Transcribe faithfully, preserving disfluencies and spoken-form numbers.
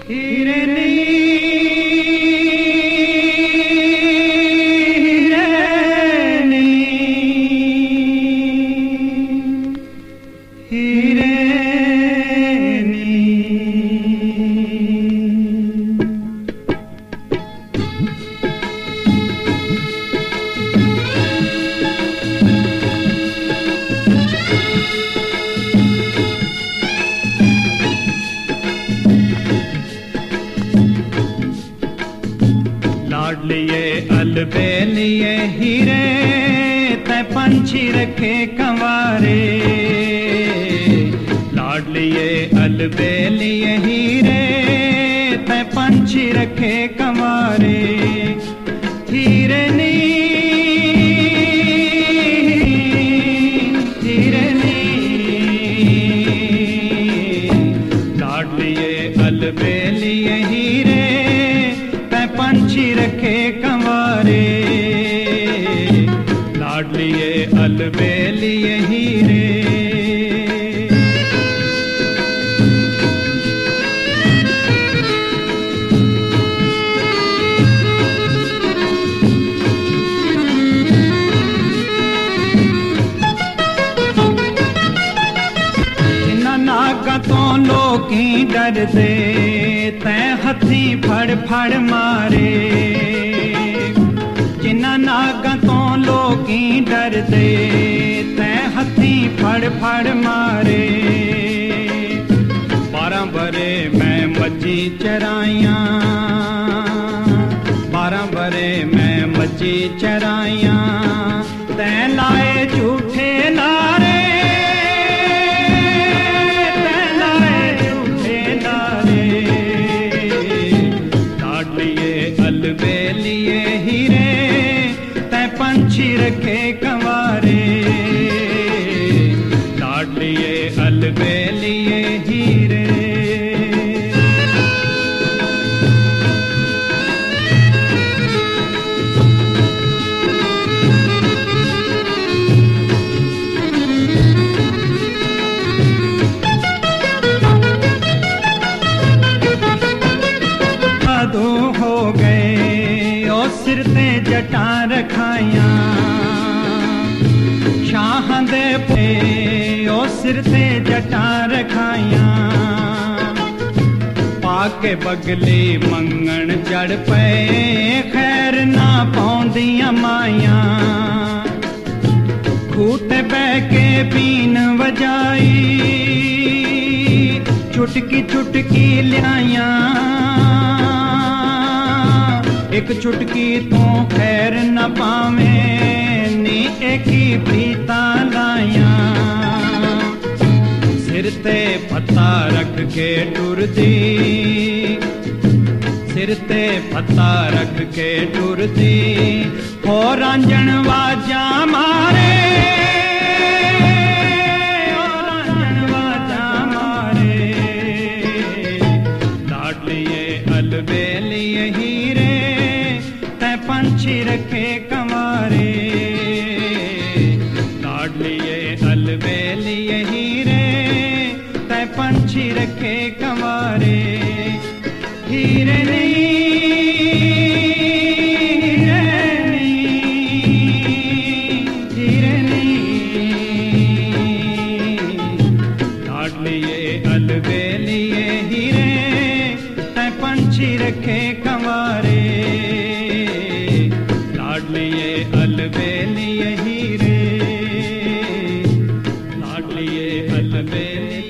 हिरनी लाडलिए अलबेलिए हीरे तै पंछी रखे कंवारे। लाडलिए अलबेलिए हीरे तै पंछी रखे कंवारे। हिरनी हिरनी लाडलिए अलबेलिए हीरे तै पंछी रखे कंवारे। लाडलिए अलबेलिए हीरे तो लोकी डर दे तैं हथी फड़ फड़ मारे। जिन्ना नागा तो लोकी डर दे तैं हथी फड़ फड़ मारे। बारह बरे मैं मच्छी चराइया, बारह बरे मैं मच्छी चराइया। तैं लाए झूठे नारे, अलबेलिए हीरे तै पंछी रखे कंवारे। लाडलिए अलबेलिए हीरे हो गए ओ सिर ते जटा रखाइया। शाह दे पे ओ सिर ते जटा रखाइया। पाके बगली मंगन चढ़ पे खैर ना पाउंदियां माइया। खूटे बह के पीन वजाई, चुटकी चुटकी लियाइया। एक चुटकी तो खैर न पावे नी एक ही प्रीता लाया। सिर ते पत्ता रख के टुर दी, सिर ते पत्ता रख के टुर दी। हो रांझण वाजा मारे, हो रांझण वाजा मारे। लाडलिए अलबेलिए हीरे पंछी रखे कंवारे। लाडलिए अलबेलिए हीरे तै पंछी रखे कंवारे। हिरनी हिरनी लाडलिए अलबेलिए हीरे तै पंछी रखे कंवारे। लाडलिए अलबेलिए हीरे, लाडलिए अलबेलिए